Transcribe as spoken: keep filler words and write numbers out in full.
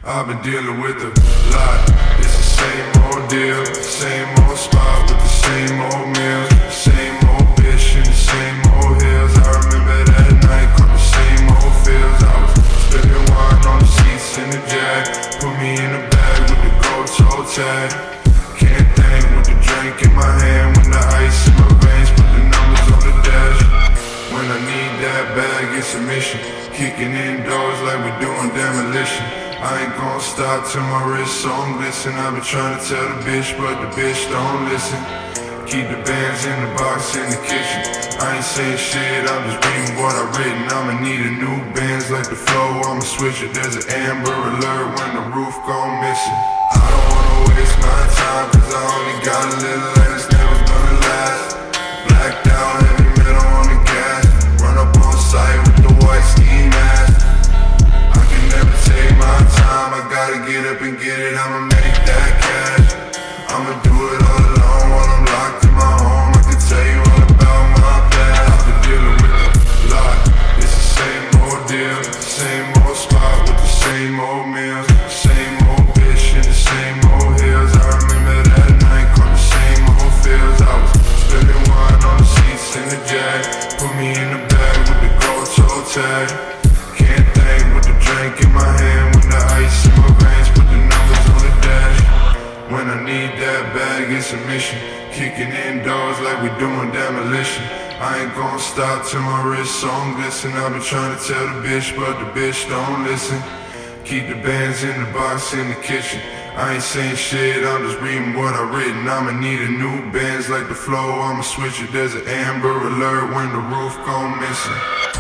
I've been dealing with a lot. It's the same old deal, same old spot with the same old meals, same old bitch in the same old hills. I remember that night, caught the same old feels. I was spilling wine on the seats in the Jag, put me in a bag with the gold toe tag. Can't think with the drink in my hand, when the ice in my veins, put the numbers on the dash. When I need that bag, it's a mission. Kicking in doors like we're doing demolition. I ain't gon' stop till my wrist on glisten. I've been trying to tell the bitch, but the bitch don't listen. Keep the bands in the box in the kitchen. I ain't saying shit, I'm just reading what I've written. I'ma need a new Benz like the flow, I'ma switch it. There's an Amber Alert when the roof gone missing. I don't wanna waste my time, cause I only got a little and it's never gonna last. Blacked out, heavy metal on the gas. Run up on sight with the white ski mask. I can never take my time, I gotta get up and get it, I'ma make that cash. I'ma do it all alone while I'm locked in my home. I can tell you all about my past. I've been dealing with a lot. It's the same old deal, same old spot with the same old meals, same old bitch in the same old hills. I remember that night, caught the same old feels. I was spilling wine on the seats in the Jag, put me in the bag with the gold toe tag. Can't think with the drink in my hand, when the ice in my veins, put the numbers on the dash. When I need that bag, it's a mission. Kicking indoors like we're doing demolition. I ain't gon' stop till my wrist on glisten. I've been trying to tell the bitch, but the bitch don't listen. Keep the bands in the box in the kitchen. I ain't saying shit, I'm just reading what I've written. I'ma need a new Benz like the flow, I'ma switch it. There's an Amber Alert when the roof gone missing.